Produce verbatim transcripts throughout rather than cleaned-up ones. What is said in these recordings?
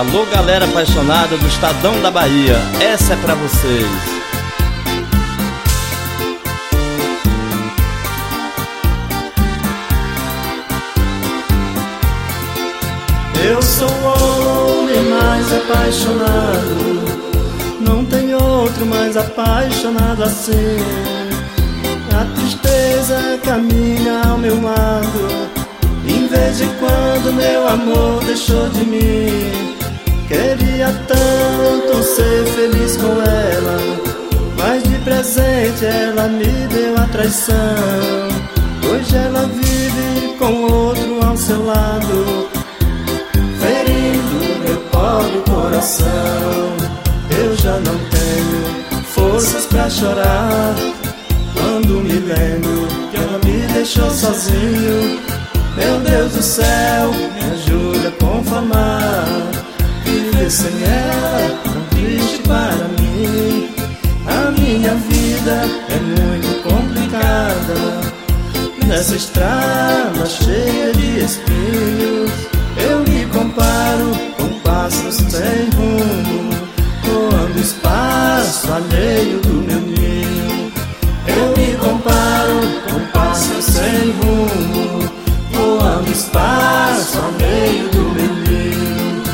Alô, galera apaixonada do Estadão da Bahia, essa é pra vocês. Eu sou o homem mais apaixonado, não tem outro mais apaixonado assim. A tristeza caminha ao meu lado, em vez de quando meu amor deixou de mim. Queria tanto ser feliz com ela, mas de presente ela me deu a traição. Hoje ela vive com outro ao seu lado, ferindo meu pobre coração. Eu já não tenho forças pra chorar quando me lembro que ela me deixou sozinho. Meu Deus do céu, me ajude a conformar. Viver sem ela é tão triste para mim. A minha vida é muito complicada, nessa estrada cheia de espinhos. Eu me comparo com pássaros sem rumo, voando espaço alheio do meu ninho. Eu me comparo com pássaros sem rumo, voando espaço alheio do meu ninho.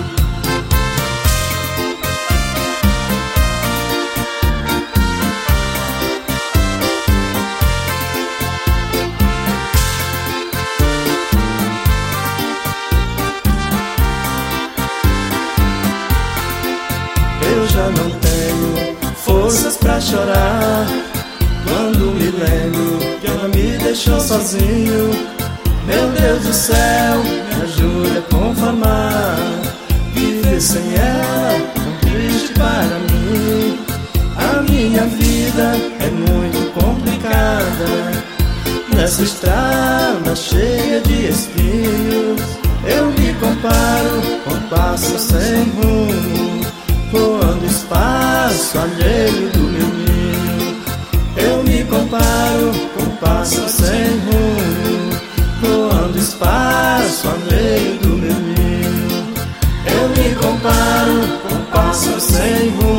Eu já não tenho forças pra chorar quando me lembro que ela me deixou sozinho. Meu Deus do céu, me ajude a conformar. Viver sem ela é tão triste para mim. A minha vida é muito complicada, nessa estrada cheia de espinhos. Eu me comparo com pássaros sem rumo, voando espaço alheio do meu ninho. Eu me comparo com pássaros sem rumo, voando espaço alheio do meu ninho. Eu me comparo com pássaros sem rumo,